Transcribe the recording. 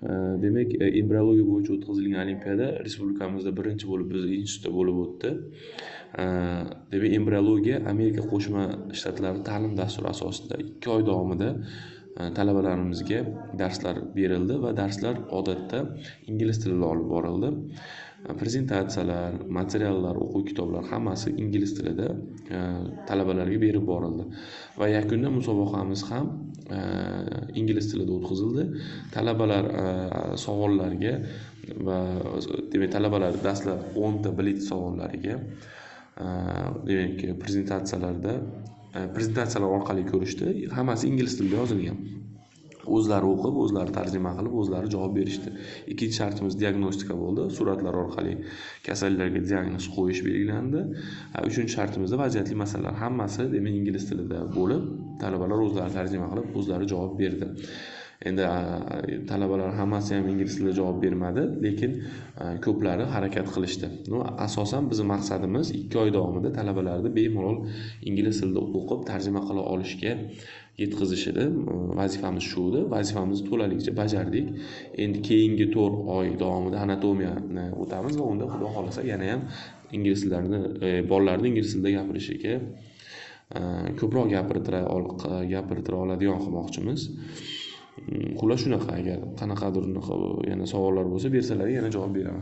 Demak, embriologiya bo'yicha o'tkazilgan olimpiada respublikamizda birinchi bo'lib bizning institutda bo'lib o'tdi. Demak, embriologiya Amerika Qo'shma Shtatlari ta'lim dasturi asosida 2 oy davomida talabalarimizga darslar berildi va darslar odatda ingliz tilida olib borildi. Prezentatsiyalar, materiallar, o'quv kitoblar hammasi ingliz tilida talabalarga berib borildi va yakunda musobaqamiz ham ingliz tilida o'tkazildi. Talabalar savollarga va demak talabalar dastlab 10 ta bilet savollariga demak prezentatsiyalar orqali ko'rishdi. Hammasi ingliz tilida yozilgan. O'zlari o'qib, o'zlari tarjima qilib, o'zlari javob berishdi. Ikkinchi shartimiz diagnostika bo'ldi. Suratlar orqali kasallarga diagnoz qo'yish belgilandi. Uchinchi shartimizda vaziyatli masalalar hammasi demak ingliz tilida bo'lib, talabalar o'zlari tarjima qilib, o'zlari javob berdi. Endi talabalar hammasi ham ingliz tilida javob bermadi, lekin ko'plari harakat qilishdi. Asosan bizning maqsadimiz 2 oy davomida talabalarni bemalol ingliz tilida o'qib, tarjima qila olishga yetkazish edi. Vazifamiz shu edi. Vazifamizni to'laligicha bajardik. Endi keyingi 4 oy davomida anatomiyani o'tamiz va unda xudo xolasa yana ham ingliz tillarini bolalarning ingliz tilida gapirishiga ko'proq gapirtira oladigan qilmoqchimiz. Xullas shunaqa, agar qanaqadir yana savollar bo'lsa bersalar yana javob beraman.